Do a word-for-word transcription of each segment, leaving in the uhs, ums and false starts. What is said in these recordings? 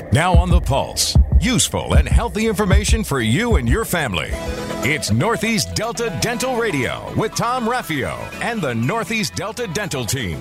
Now on the Pulse, useful and healthy information for you and your family. It's Northeast Delta Dental Radio with Tom Raffio and the Northeast Delta Dental Team.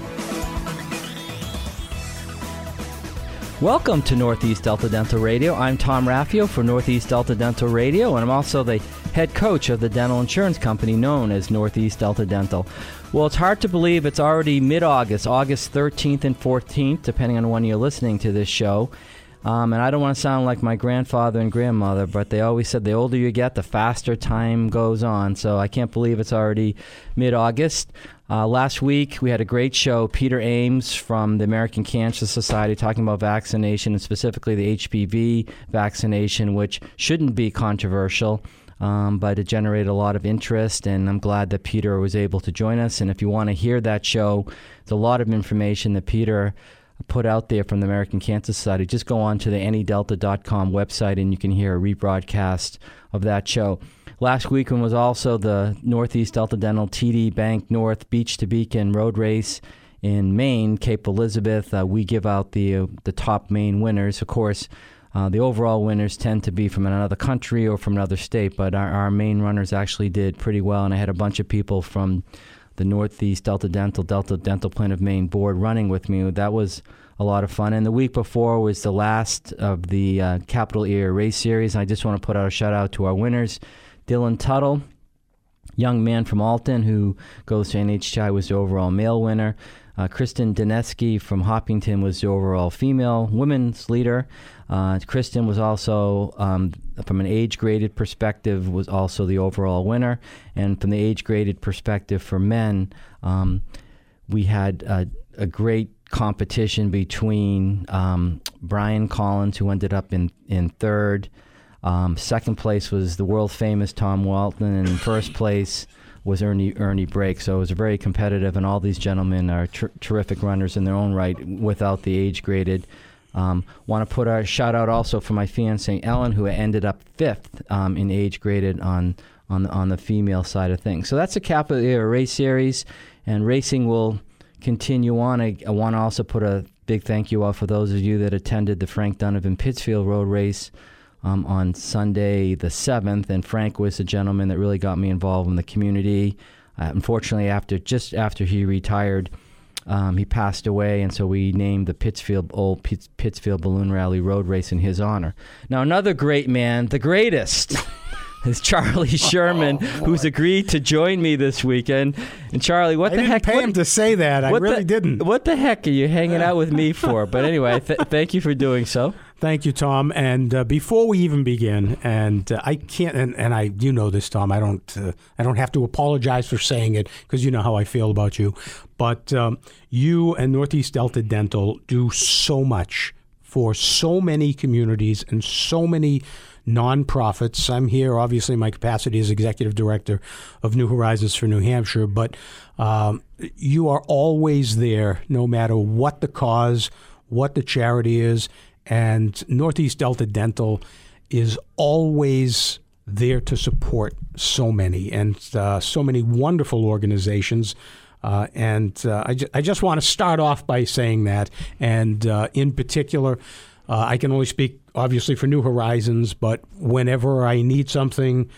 Welcome to Northeast Delta Dental Radio. I'm Tom Raffio for Northeast Delta Dental Radio, and I'm also the head coach of the dental insurance company known as Northeast Delta Dental. Well, it's hard to believe it's already mid-August, August thirteenth and fourteenth, depending on when you're listening to this show. Um, and I don't want to sound like my grandfather and grandmother, but they always said the older you get, the faster time goes on. So I can't believe it's already mid-August. Uh, last week, we had a great show. Peter Ames from the American Cancer Society talking about vaccination, and specifically the H P V vaccination, which shouldn't be controversial, um, but it generated a lot of interest, and I'm glad that Peter was able to join us. And if you want to hear that show, there's a lot of information that Peter put out there from the American Cancer Society. Just go on to the any delta dot com website and you can hear a rebroadcast of that show. Last weekend was also the Northeast Delta Dental T D Bank North Beach to Beacon Road Race in Maine, Cape Elizabeth. Uh, we give out the uh, the top Maine winners. Of course, uh, the overall winners tend to be from another country or from another state, but our, our Maine runners actually did pretty well, and I had a bunch of people from the Northeast Delta Dental, Delta Dental Plan of Maine board running with me. That was a lot of fun. And the week before was the last of the uh, Capital Area Race Series. And I just want to put out a shout out to our winners. Dylan Tuttle, young man from Alton who goes to N H T I, was the overall male winner. Uh, Kristen Dineski from Hopkinton was the overall female women's leader. Uh, Kristen was also, um, from an age-graded perspective, was also the overall winner. And from the age-graded perspective for men, um, we had a, a great competition between um, Brian Collins, who ended up in, in third. Um, second place was the world-famous Tom Walton, and in first place was Ernie Ernie Brake. So it was very competitive, and all these gentlemen are ter- terrific runners in their own right without the age-graded. Um, want to put a shout-out also for my fiancée, Ellen, who ended up fifth um, in age-graded on, on, the, on the female side of things. So that's a Capital Area Race Series, and racing will continue on. I, I want to also put a big thank you out for those of you that attended the Frank Donovan Pittsfield Road Race Um, on Sunday the seventh, and Frank was a gentleman that really got me involved in the community. Uh, unfortunately, after just after he retired, um, he passed away, and so we named the Pittsfield Old Pitts, Pittsfield Balloon Rally Road Race in his honor. Now, another great man, the greatest, is Charlie Sherman, oh, who's agreed to join me this weekend. And Charlie, what I the heck? I heck? didn't pay what, him to say that. I really the, didn't. What the heck are you hanging out with me for? But anyway, th- thank you for doing so. Thank you, Tom. And uh, before we even begin, and uh, I can't, and, and I, you know this, Tom. I don't, uh, I don't have to apologize for saying it because you know how I feel about you. But um, you and Northeast Delta Dental do so much for so many communities and so many nonprofits. I'm here, obviously, in my capacity as executive director of New Horizons for New Hampshire, but um, you are always there, no matter what the cause, what the charity is. And Northeast Delta Dental is always there to support so many and uh, so many wonderful organizations. Uh, and uh, I, ju- I just want to start off by saying that. And uh, in particular, uh, I can only speak, obviously, for New Horizons, but whenever I need something,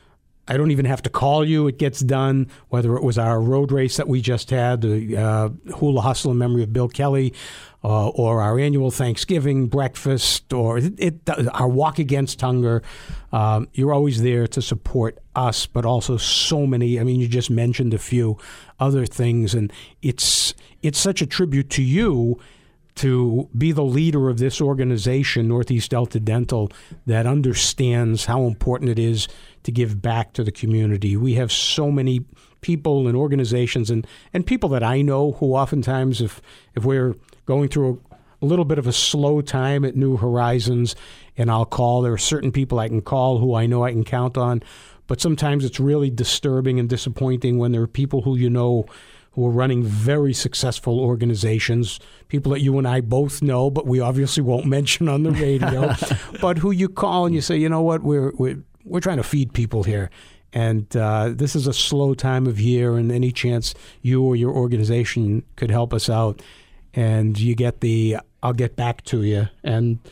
I don't even have to call you. It gets done, whether it was our road race that we just had, the uh, Hula Hustle in memory of Bill Kelly, uh, or our annual Thanksgiving breakfast, or it, it, our walk against hunger. Um, you're always there to support us, but also so many. I mean, you just mentioned a few other things, and it's it's such a tribute to you to be the leader of this organization, Northeast Delta Dental, that understands how important it is to give back to the community. We have so many people and organizations and, and people that I know who oftentimes, if if we're going through a, a little bit of a slow time at New Horizons, and I'll call, there are certain people I can call who I know I can count on, but sometimes it's really disturbing and disappointing when there are people who you know who are running very successful organizations, people that you and I both know, but we obviously won't mention on the radio, but who you call and you say, you know what, we're we're, we're trying to feed people here. And uh, this is a slow time of year, and any chance you or your organization could help us out, and you get the, I'll get back to you. And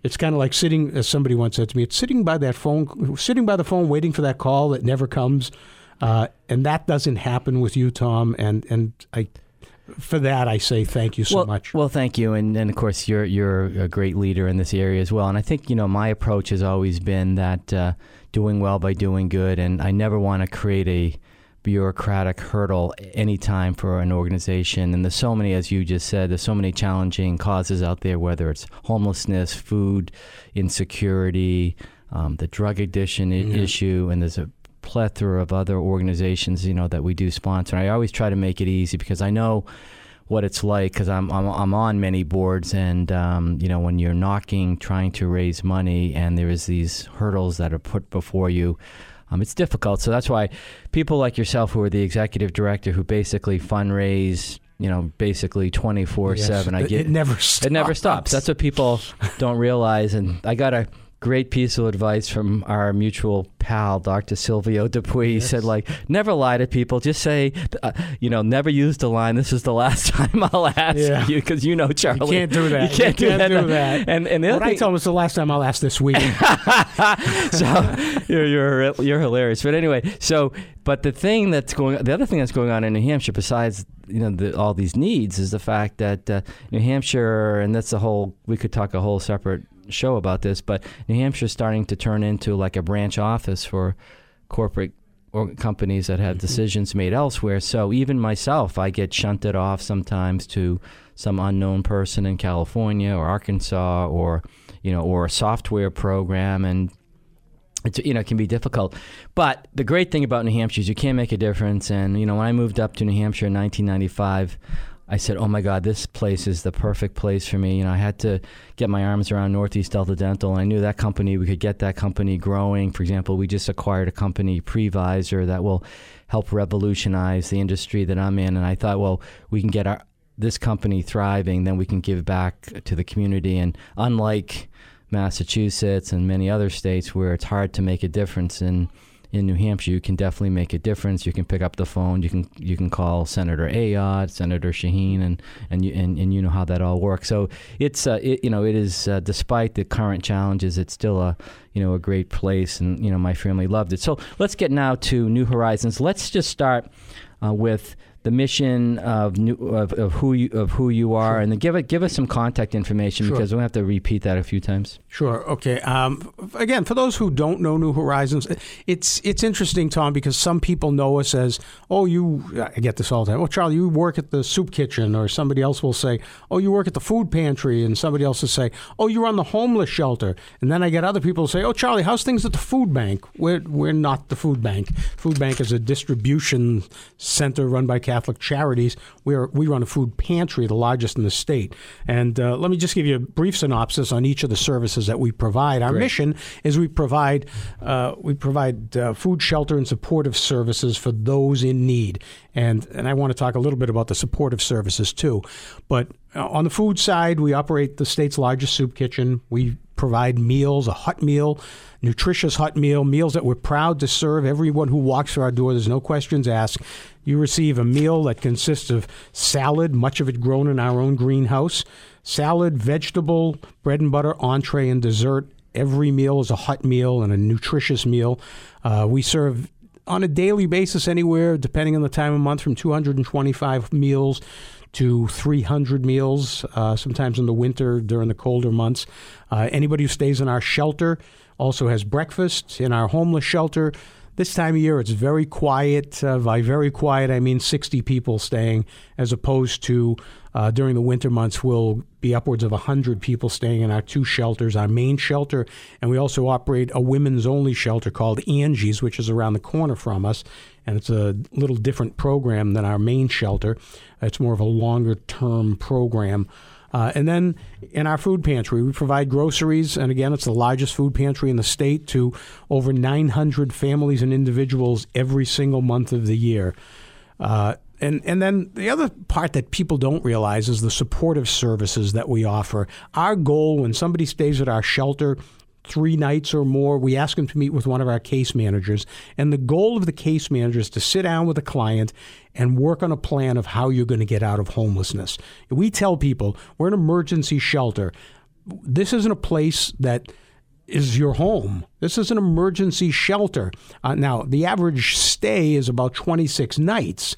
It's kind of like sitting, as somebody once said to me, it's sitting by that phone, sitting by the phone, waiting for that call that never comes. Uh, and that doesn't happen with you, Tom. And, and I, for that, I say thank you so well, much. Well, thank you. And, and of course, you're, you're a great leader in this area as well. And I think, you know, my approach has always been that uh, doing well by doing good. And I never want to create a bureaucratic hurdle anytime for an organization. And there's so many, as you just said, there's so many challenging causes out there, whether it's homelessness, food insecurity, um, the drug addiction I- Mm-hmm. issue, and there's a plethora of other organizations, you know, that we do sponsor. And I always try to make it easy because I know what it's like because I'm, I'm I'm on many boards, and um, you know, when you're knocking, trying to raise money, and there is these hurdles that are put before you. Um, it's difficult. So that's why people like yourself, who are the executive director, who basically fundraise, you know, basically twenty-four seven. Yes, I get it never stops. It never stops. That's what people don't realize. And I got a great piece of advice from our mutual pal, Doctor Silvio Dupuy. He Yes. said, like, never lie to people. Just say, uh, you know, never use the line, "This is the last time I'll ask Yeah. you," because you know, Charlie. You can't do that. You can't, You do, can't that. do that. And, and the other What I thing, tell them it's the last time I'll ask this week. so you're, you're you're hilarious. But anyway, so but the thing that's going, the other thing that's going on in New Hampshire, besides you know the, all these needs, is the fact that uh, New Hampshire, and that's a whole. We could talk a whole separate show about this, but New Hampshire is starting to turn into like a branch office for corporate or companies that have mm-hmm. decisions made elsewhere. So even myself, I get shunted off sometimes to some unknown person in California or Arkansas, or you know, or a software program, and it's, you know, it can be difficult. But the great thing about New Hampshire is you can make a difference. And you know, when I moved up to New Hampshire in nineteen ninety-five, I said, "Oh my God, this place is the perfect place for me." You know, I had to get my arms around Northeast Delta Dental, and I knew that company, we could get that company growing. For example, we just acquired a company, Previsor, that will help revolutionize the industry that I'm in. And I thought, well, we can get our this company thriving, then we can give back to the community. And unlike Massachusetts and many other states where it's hard to make a difference in in New Hampshire, you can definitely make a difference. You can pick up the phone. You can you can call Senator Ayotte, Senator Shaheen, and and you and, and you know how that all works. So it's uh, it, you know it is uh, despite the current challenges, it's still a you know a great place, and you know my family loved it. So let's get now to New Horizons. Let's just start uh, with the mission of, new, of of who you of who you are, sure. and then give it give us some contact information, sure. because we have to repeat that a few times. Sure. Okay. Um, again, for those who don't know New Horizons, it's it's interesting, Tom, because some people know us as, oh, you. I get this all the time. Oh, Charlie, you work at the soup kitchen, or somebody else will say, oh, you work at the food pantry, and somebody else will say, oh, you run the homeless shelter, and then I get other people who say, oh, Charlie, how's things at the food bank? We're we're not the food bank. Food bank is a distribution center run by Catholic Charities. We're, we run a food pantry, the largest in the state. And uh, let me just give you a brief synopsis on each of the services that we provide. Our Great. mission is we provide uh, we provide uh, food, shelter, and supportive services for those in need. And and I want to talk a little bit about the supportive services too. But uh, on the food side, we operate the state's largest soup kitchen. We provide meals, a hot meal, nutritious hot meal, meals that we're proud to serve everyone who walks through our door. There's no questions asked. You receive a meal that consists of salad, much of it grown in our own greenhouse, salad, vegetable, bread and butter, entree, and dessert. Every meal is a hot meal and a nutritious meal. Uh, we serve on a daily basis anywhere, depending on the time of month, from two hundred twenty-five meals to three hundred meals, uh, sometimes in the winter during the colder months. Uh, anybody who stays in our shelter also has breakfast. In our homeless shelter, this time of year, it's very quiet. Uh, by very quiet, I mean sixty people staying, as opposed to uh, during the winter months, will be upwards of one hundred people staying in our two shelters, our main shelter, and we also operate a women's-only shelter called Angie's, which is around the corner from us, and it's a little different program than our main shelter. It's more of a longer-term program. Uh, and then in our food pantry, we provide groceries, and again, it's the largest food pantry in the state, to over nine hundred families and individuals every single month of the year. Uh, and, and then the other part that people don't realize is the supportive services that we offer. Our goal when somebody stays at our shelter three nights or more, we ask them to meet with one of our case managers. And the goal of the case manager is to sit down with a client and work on a plan of how you're going to get out of homelessness. We tell people we're an emergency shelter. this isn't a place that is your home. This is an emergency shelter. Uh, now, the average stay is about twenty-six nights,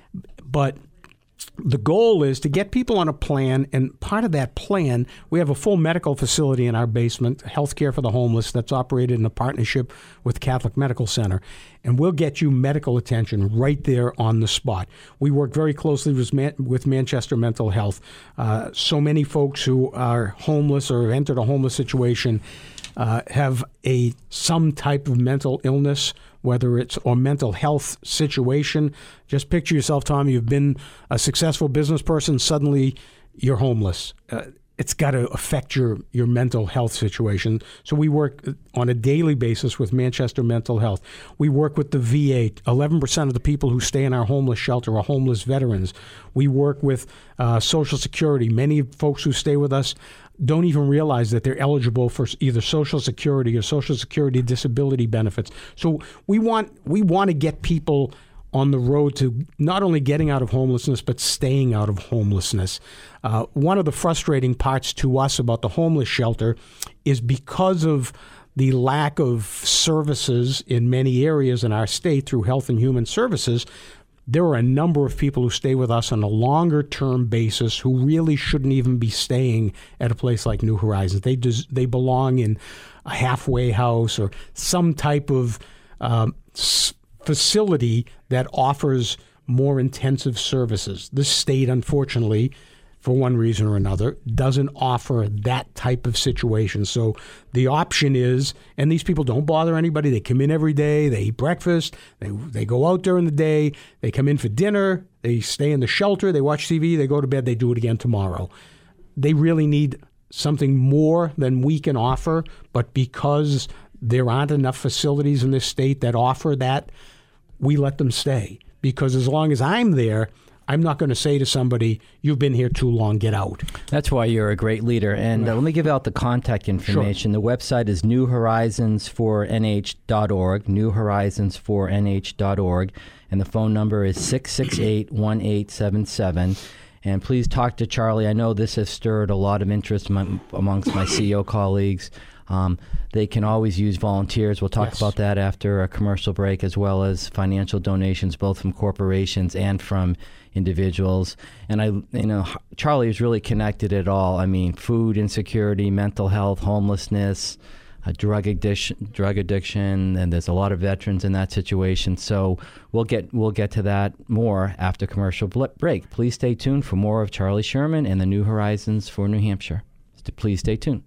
but the goal is to get people on a plan, and part of that plan, we have a full medical facility in our basement, Healthcare for the Homeless, that's operated in a partnership with Catholic Medical Center, and we'll get you medical attention right there on the spot. We work very closely with, Man- with Manchester Mental Health. Uh, so many folks who are homeless or have entered a homeless situation uh, have a some type of mental illness, whether it's or mental health situation. Just picture yourself, Tom, you've been a successful business person, suddenly you're homeless. Uh, it's got to affect your, your mental health situation. So we work on a daily basis with Manchester Mental Health. We work with the V A. eleven percent of the people who stay in our homeless shelter are homeless veterans. We work with uh, Social Security. Many folks who stay with us don't even realize that they're eligible for either Social Security or Social Security disability benefits. So we want we want to get people on the road to not only getting out of homelessness, but staying out of homelessness. Uh, one of the frustrating parts to us about the homeless shelter is because of the lack of services in many areas in our state through Health and Human Services. There are a number of people who stay with us on a longer-term basis who really shouldn't even be staying at a place like New Horizons. They des- they belong in a halfway house or some type of um, s- facility that offers more intensive services. This state, unfortunately, for one reason or another, doesn't offer that type of situation. So the option is, and these people don't bother anybody. They come in every day. They eat breakfast. They they go out during the day. They come in for dinner. They stay in the shelter. They watch T V. They go to bed. They do it again tomorrow. They really need something more than we can offer, but because there aren't enough facilities in this state that offer that, we let them stay. Because as long as I'm there, I'm not going to say to somebody, you've been here too long, get out. That's why you're a great leader. And uh, let me give out the contact information. Sure. The website is new horizons for n h dot org, new horizons for n h dot org, and the phone number is six six eight, one eight seven seven. And please talk to Charlie. I know this has stirred a lot of interest m- amongst my C E O colleagues. Um, they can always use volunteers. We'll talk yes. about that after a commercial break, as well as financial donations, both from corporations and from individuals. And I, you know, Charlie is really connected at all. I mean, food insecurity, mental health, homelessness, uh, drug addiction, drug addiction, and there's a lot of veterans in that situation. So we'll get we'll get to that more after commercial break. Please stay tuned for more of Charlie Sherman and the New Horizons for New Hampshire. Please stay tuned.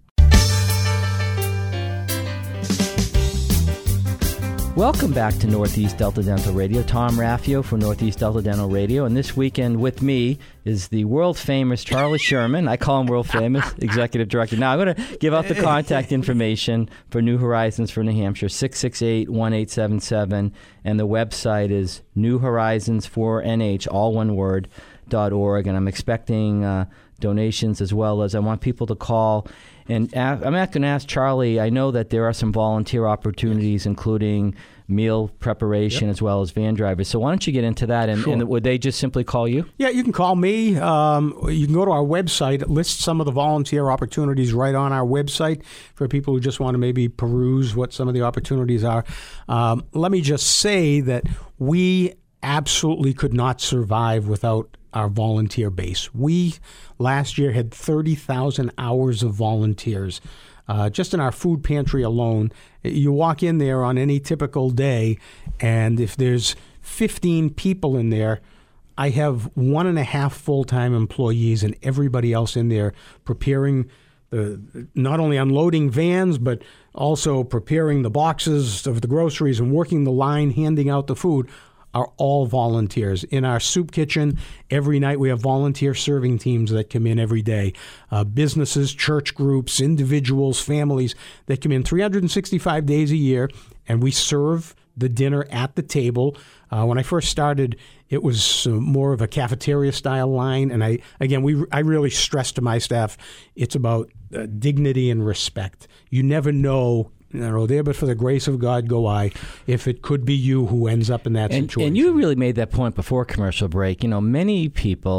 Welcome back to Northeast Delta Dental Radio. Tom Raffio for Northeast Delta Dental Radio. And this weekend with me is the world-famous Charlie Sherman. I call him world-famous, Executive Director. Now, I'm going to give out the contact information for New Horizons for New Hampshire, six six eight, one eight seven seven. And the website is new horizons for n h, all one word, dot org. And I'm expecting uh, donations as well as I want people to call. And I'm not going to ask Charlie, I know that there are some volunteer opportunities, including meal preparation yep. as well as van drivers. So why don't you get into that? And, sure. and would they just simply call you? Yeah, you can call me. Um, you can go to our website. It lists some of the volunteer opportunities right on our website for people who just want to maybe peruse what some of the opportunities are. Um, let me just say that we absolutely could not survive without our volunteer base. We last year had thirty thousand hours of volunteers. Uh, just in our food pantry alone, you walk in there on any typical day, and if there's fifteen people in there, I have one and a half full-time employees and everybody else in there preparing the, not only unloading vans, but also preparing the boxes of the groceries and working the line, handing out the food, are all volunteers. In our soup kitchen, every night we have volunteer serving teams that come in every day. Uh, businesses, church groups, individuals, families that come in three hundred sixty-five days a year, and we serve the dinner at the table. Uh, when I first started, it was uh, more of a cafeteria-style line, and I again, we I really stress to my staff, it's about uh, dignity and respect. You never know. You know, there, but for the grace of God go I, if it could be you who ends up in that and, situation. And you really made that point before commercial break. You know, many people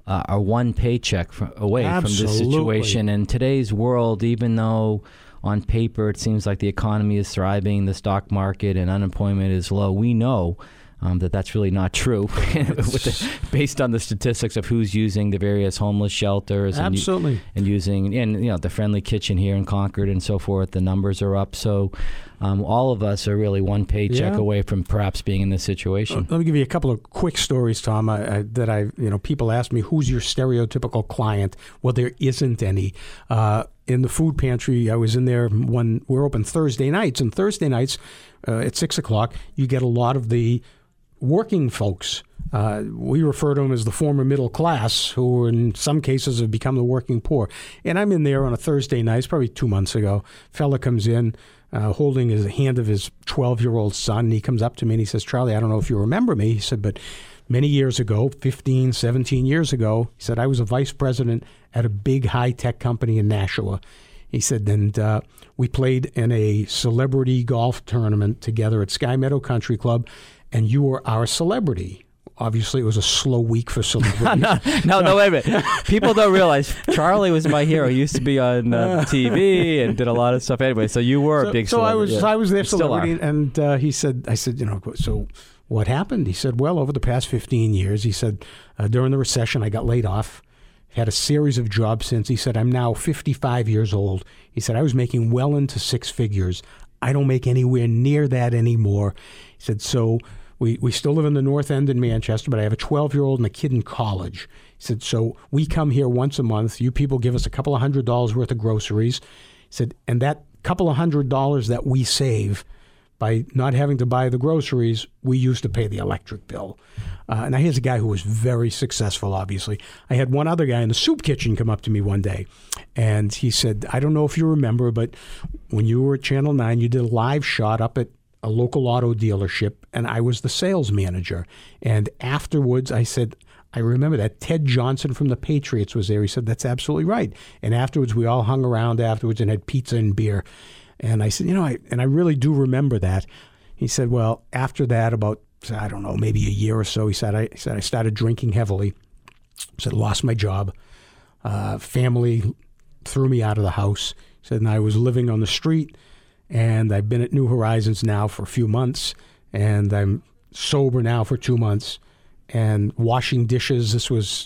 uh, are one paycheck from, away Absolutely. from this situation. In today's world, even though on paper it seems like the economy is thriving, the stock market and unemployment is low, we know Um, that that's really not true with the, based on the statistics of who's using the various homeless shelters and, Absolutely. and using and you know the Friendly Kitchen here in Concord and so forth. The numbers are up, so um, all of us are really one paycheck Yeah. away from perhaps being in this situation. Let me give you a couple of quick stories, Tom, I, I, that I, you know, people ask me, who's your stereotypical client? Well, there isn't any. Uh, in the food pantry, I was in there when we're open Thursday nights, and Thursday nights uh, at six o'clock, you get a lot of the working folks. Uh, we refer to them as the former middle class, who in some cases have become the working poor. And I'm in there on a Thursday night, it's probably two months ago. Fella comes in uh, holding his hand of his twelve-year-old son. He comes up to me and he says, Charlie, I don't know if you remember me. He said, but many years ago, fifteen, seventeen years ago, he said, I was a vice president at a big high-tech company in Nashua. He said, and uh, we played in a celebrity golf tournament together at Sky Meadow Country Club, and you were our celebrity. Obviously, it was a slow week for celebrities. no, no, no, wait a minute. People don't realize Charlie was my hero. He used to be on uh, T V and did a lot of stuff anyway. So you were so, a big so celebrity. I was, yeah. so I was their You still celebrity, are. and uh, he said, I said, you know, so what happened? He said, well, over the past fifteen years, he said, uh, during the recession, I got laid off. Had a series of jobs since. He said, I'm now fifty-five years old. He said, I was making well into six figures. I don't make anywhere near that anymore. He said, so we, we still live in the North End in Manchester, but I have a twelve-year-old and a kid in college. He said, so we come here once a month. You people give us a couple of hundred dollars worth of groceries. He said, and that couple of hundred dollars that we save by not having to buy the groceries, we use to pay the electric bill. Uh, now, here's a guy who was very successful, obviously. I had one other guy in the soup kitchen come up to me one day, and he said, I don't know if you remember, but when you were at Channel nine, you did a live shot up at a local auto dealership, and I was the sales manager. And afterwards, I said, I remember that. Ted Johnson from the Patriots was there. He said, that's absolutely right. And afterwards, we all hung around afterwards and had pizza and beer. And I said, you know, I and I really do remember that. He said, well, after that, about, I don't know, maybe a year or so, he said, I, he said, I started drinking heavily. He said, lost my job. Uh, family threw me out of the house. He said, and I was living on the street, and I've been at New Horizons now for a few months, and I'm sober now for two months, and washing dishes. This was,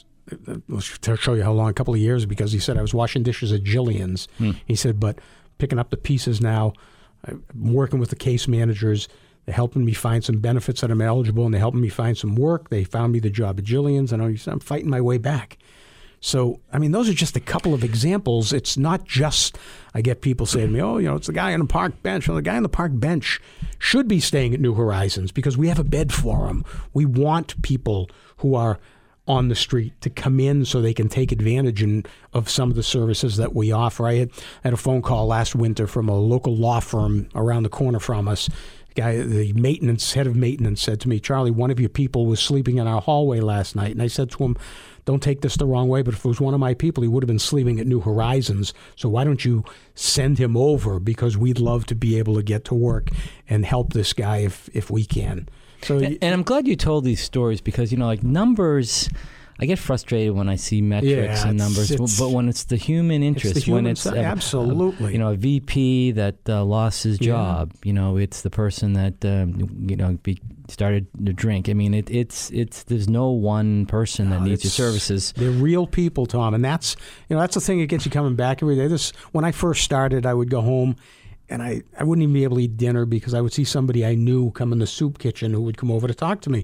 to show you how long, a couple of years, because he said I was washing dishes at Jillian's. Hmm. He said, but picking up the pieces now. I'm working with the case managers. They're helping me find some benefits that I'm eligible, and they're helping me find some work. They found me the job at Jillian's, and I'm fighting my way back. So, I mean, those are just a couple of examples. It's not just, I get people saying to me, oh, you know, it's the guy on the park bench. Well, the guy on the park bench should be staying at New Horizons because we have a bed for him. We want people who are on the street to come in so they can take advantage in, of some of the services that we offer. I had, had a phone call last winter from a local law firm around the corner from us. The guy, the maintenance head of maintenance, said to me, Charlie, one of your people was sleeping in our hallway last night. And I said to him, don't take this the wrong way, but if it was one of my people, he would have been sleeping at New Horizons. So why don't you send him over? Because we'd love to be able to get to work and help this guy if if we can. So, and, and I'm glad you told these stories because, you know, like numbers, I get frustrated when I see metrics yeah, and numbers, it's, it's, but when it's the human interest, the human when it's side, a, absolutely, a, you know, a V P that uh, lost his job, yeah. you know, it's the person that um, you know be, started to drink. I mean, it, it's it's there's no one person that no, needs your services. They're real people, Tom, and that's you know that's the thing that gets you coming back every day. This when I first started, I would go home. And I, I wouldn't even be able to eat dinner because I would see somebody I knew come in the soup kitchen who would come over to talk to me.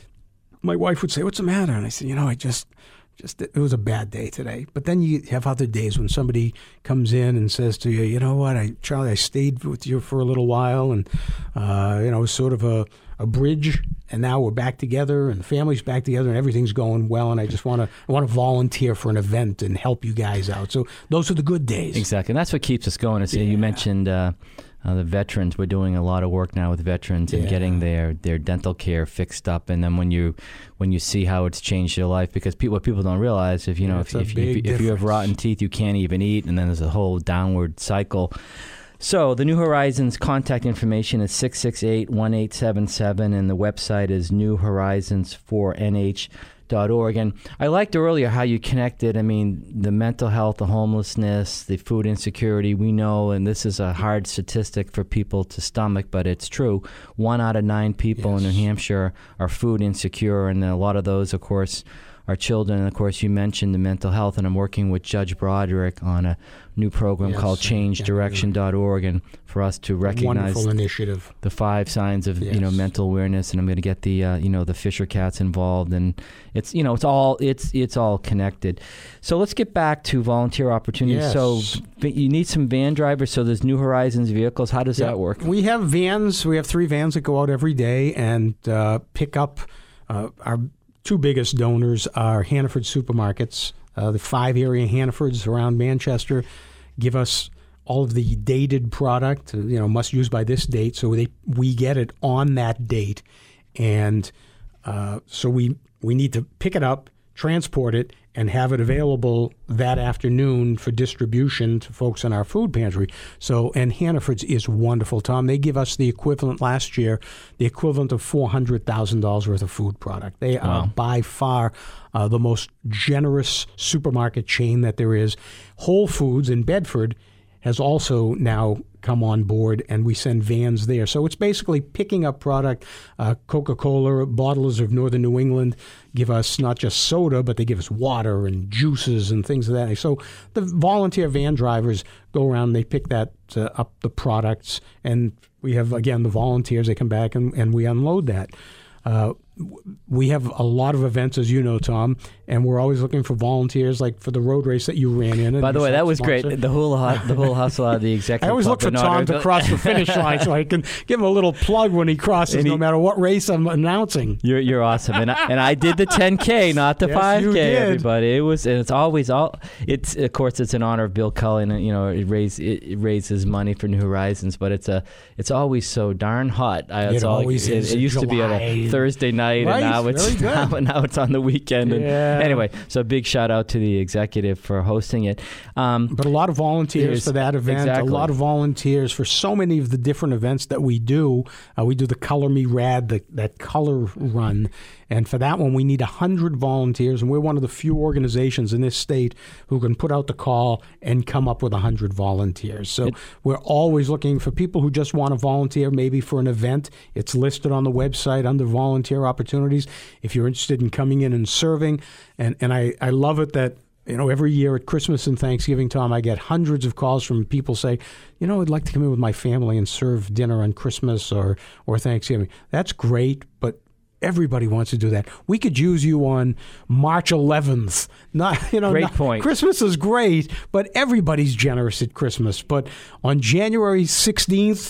My wife would say, what's the matter? And I said, you know, I just, just it was a bad day today. But then you have other days when somebody comes in and says to you, you know what, I Charlie, I stayed with you for a little while. And, uh, you know, it was sort of a, a bridge. And now we're back together and the family's back together and everything's going well. And I just want to I want to volunteer for an event and help you guys out. So those are the good days. Exactly. And that's what keeps us going. It's, yeah. You mentioned uh, uh, the veterans. We're doing a lot of work now with veterans and yeah. getting their, their dental care fixed up. And then when you when you see how it's changed your life, because people, what people don't realize, if you know, yeah, if, if, if, if you have rotten teeth, you can't even eat. And then there's a whole downward cycle. So the New Horizons contact information is six six eight, one eight seven seven, and the website is new horizons four n h dot org. And I liked earlier how you connected, I mean, the mental health, the homelessness, the food insecurity. We know, and this is a hard statistic for people to stomach, but it's true. One out of nine people yes. in New Hampshire are food insecure, and a lot of those, of course, are children. And of course, you mentioned the mental health, and I'm working with Judge Broderick on a new program yes, called change direction dot org, and for us to recognize wonderful initiative. The five signs of yes. you know mental awareness, and I'm going to get the uh, you know the Fisher Cats involved, and it's you know it's all it's it's all connected. So let's get back to volunteer opportunities. Yes. So you need some van drivers. So there's New Horizons vehicles. How does yeah. that work? We have vans. We have three vans that go out every day and uh, pick up uh, our. Two biggest donors are Hannaford Supermarkets. Uh, the five area Hannafords around Manchester give us all of the dated product, you know, must use by this date. So they we get it on that date. And uh, so we we need to pick it up, transport it, and have it available that afternoon for distribution to folks in our food pantry. So, and Hannaford's is wonderful, Tom. They give us the equivalent last year, the equivalent of four hundred thousand dollars worth of food product. They wow. are by far uh, the most generous supermarket chain that there is. Whole Foods in Bedford has also now come on board, and we send vans there. So it's basically picking up product. Uh, Coca-Cola, bottlers of Northern New England give us not just soda, but they give us water and juices and things of that nature. So the volunteer van drivers go around, they pick that uh, up the products, and we have, again, the volunteers, they come back and, and we unload that. Uh, we have a lot of events, as you know, Tom, and we're always looking for volunteers, like for the road race that you ran in. By the way, that was great. The hula, the hula hustle out of the executive. I always look for Tom to cross the finish line so I can give him a little plug when he crosses, he, no matter what race I'm announcing. You're you're awesome, and I, and I did the ten K, not the yes, five K. You did. Everybody, it was. And it's always all. It's of course it's in honor of Bill Cullen, and you know it raise it, it raises money for New Horizons, but it's a it's always so darn hot. I, it's it all, always it, is. It used July. to be on a Thursday night, right. and now it's now, now it's on the weekend. And yeah. Anyway, so big shout out to the executive for hosting it. Um, but a lot of volunteers for that event. Exactly. A lot of volunteers for so many of the different events that we do. Uh, we do the Color Me Rad, the, that color run. And for that one, we need one hundred volunteers, and we're one of the few organizations in this state who can put out the call and come up with one hundred volunteers. So it, we're always looking for people who just want to volunteer, maybe for an event. It's listed on the website under volunteer opportunities if you're interested in coming in and serving. And, and I, I love it that, you know, every year at Christmas and Thanksgiving, Tom, I get hundreds of calls from people say, you know, I'd like to come in with my family and serve dinner on Christmas or, or Thanksgiving. That's great, but everybody wants to do that. We could use you on March eleventh. Not, you know, great not, point. Christmas is great, but everybody's generous at Christmas. But on January sixteenth,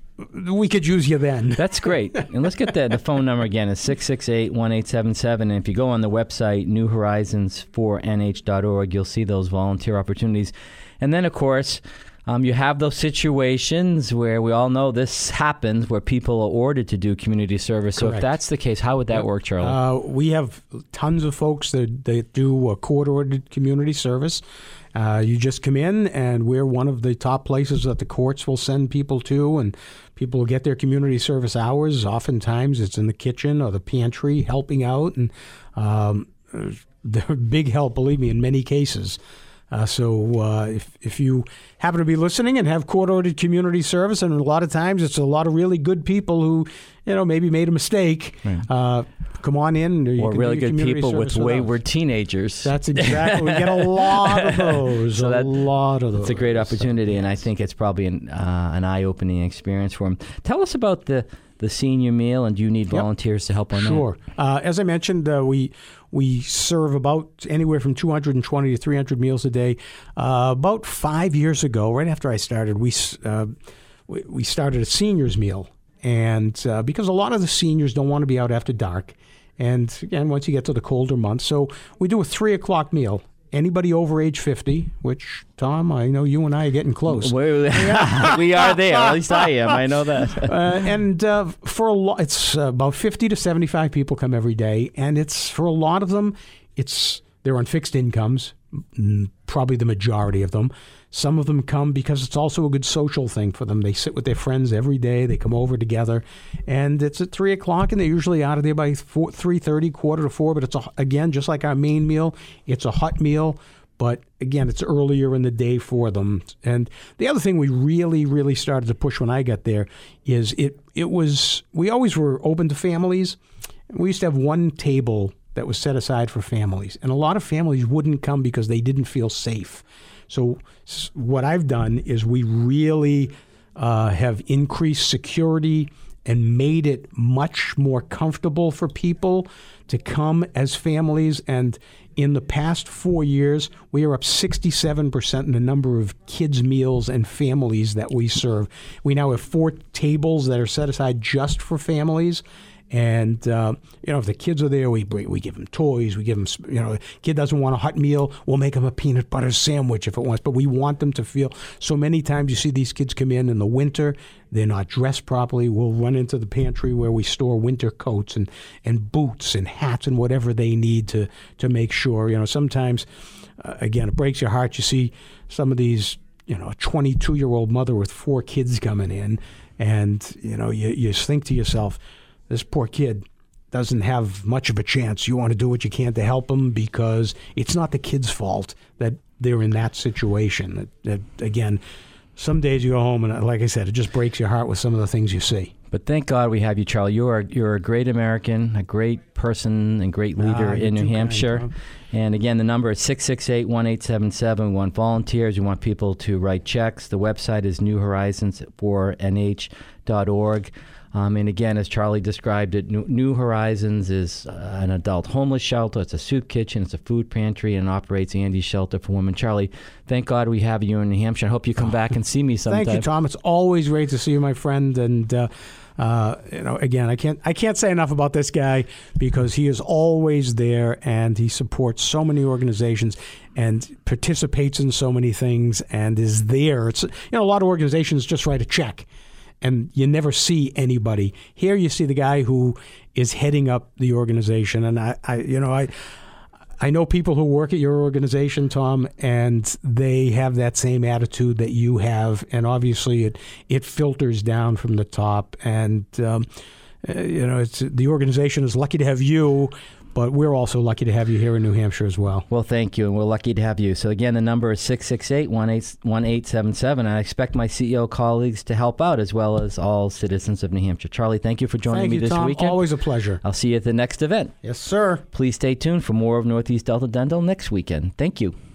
we could use you then. That's great. And let's get the, the phone number again. It's six six eight, one eight seven seven. And if you go on the website, new horizons four n h dot org, you'll see those volunteer opportunities. And then, of course, Um, you have those situations where we all know this happens, where people are ordered to do community service. So Correct. If that's the case, how would that work, Charlie? Uh, we have tons of folks that, that do a court-ordered community service. Uh, you just come in, and we're one of the top places that the courts will send people to, and people will get their community service hours. Oftentimes it's in the kitchen or the pantry helping out, and um, they're big help, believe me, in many cases. Uh, so uh, if if you happen to be listening and have court-ordered community service, and a lot of times it's a lot of really good people who, you know, maybe made a mistake, right. uh, come on in. Or, you or can really do good people with with wayward teenagers. That's exactly. We get a lot of those. so a that, lot of those. It's a great opportunity, and I think it's probably an, uh, an eye-opening experience for them. Tell us about the, the senior meal, and do you need volunteers yep. to help on sure. that? Sure. Uh, as I mentioned, uh, we we serve about anywhere from two hundred twenty to three hundred meals a day. Uh, about five years ago, right after I started, we uh, we, we started a seniors meal. And uh, because a lot of the seniors don't want to be out after dark. And again, once you get to the colder months. So we do a three o'clock meal. Anybody over age fifty, which, Tom, I know you and I are getting close. we are there. At least I am. I know that. uh, and uh, for a lot, it's uh, about fifty to seventy-five people come every day. And it's, for a lot of them, it's they're on fixed incomes. probably the majority of them. Some of them come because it's also a good social thing for them. They sit with their friends every day. They come over together, and it's at three o'clock, and they're usually out of there by four, three thirty, quarter to four. But it's, a, again, just like our main meal, it's a hot meal. But again, it's earlier in the day for them. And the other thing we really, really started to push when I got there is it, it was, we always were open to families. We used to have one table that was set aside for families. And a lot of families wouldn't come because they didn't feel safe. So what I've done is we really uh, have increased security and made it much more comfortable for people to come as families. And in the past four years, we are up sixty-seven percent in the number of kids' meals and families that we serve. We now have four tables that are set aside just for families. And, uh, you know, if the kids are there, we we give them toys. We give them, you know, kid doesn't want a hot meal, we'll make them a peanut butter sandwich if it wants. But we want them to feel, so many times you see these kids come in in the winter, they're not dressed properly. We'll run into the pantry where we store winter coats and, and boots and hats and whatever they need to, to make sure. You know, sometimes, uh, again, it breaks your heart. You see some of these, you know, a twenty-two-year-old mother with four kids coming in, and, you know, you, you think to yourself, this poor kid doesn't have much of a chance. You want to do what you can to help them because it's not the kid's fault that they're in that situation. That, that, again, some days you go home and, like I said, it just breaks your heart with some of the things you see. But thank God we have you, Charlie. You are you're a great American, a great person, and great leader ah, in New Hampshire. Kind, and again, the number is six six eight, one eight seven seven. We want volunteers. We want people to write checks. The website is new horizons four n h dot org. Um, and again, as Charlie described it, New, New Horizons is uh, an adult homeless shelter. It's a soup kitchen. It's a food pantry, and operates Andy's Shelter for Women. Charlie, thank God we have you in New Hampshire. I hope you come back and see me sometime. Thank you, Tom. It's always great to see you, my friend. And uh, uh, you know, again, I can't I can't say enough about this guy because he is always there, and he supports so many organizations and participates in so many things and is there. It's, you know, a lot of organizations just write a check, and you never see anybody. Here you see the guy who is heading up the organization. And I, I you know, I I know people who work at your organization, Tom, and they have that same attitude that you have. And obviously it, it filters down from the top. And, um, uh, you know, it's the organization is lucky to have you, but we're also lucky to have you here in New Hampshire as well. Well, thank you, and we're lucky to have you. So again, the number is six six eight, one eight seven seven. I expect my C E O colleagues to help out, as well as all citizens of New Hampshire. Charlie, thank you for joining thank me you, this Tom. weekend. Always a pleasure. I'll see you at the next event. Yes, sir. Please stay tuned for more of Northeast Delta Dental next weekend. Thank you.